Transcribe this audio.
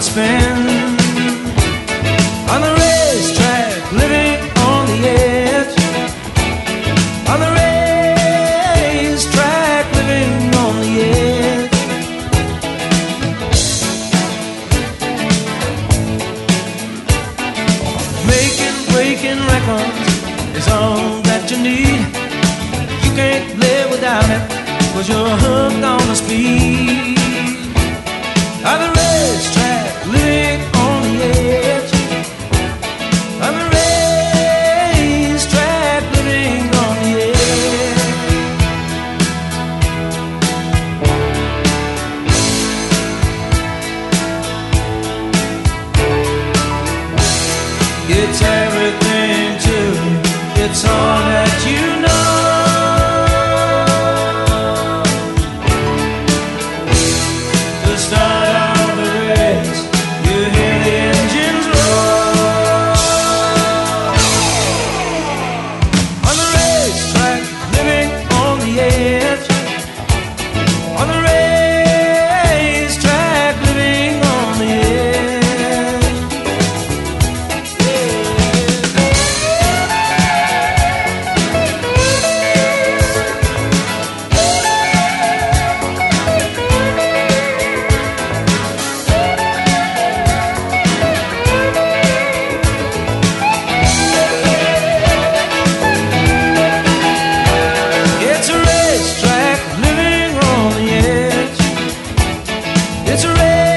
spin. On the racetrack, living on the edge. On the racetrack, living on the edge. Breaking records is all that you need. You can't live without it, 'cause you're hooked on the speed. On the racetrack, living on the edge. On the racetrack, living on the edge. It's everything to me, it's all that you know. The start of the race, you hear the engines roar. On the racetrack, living on the edge. On the racetrack, living on the edge. It's a racetrack, living on the edge. It's a race.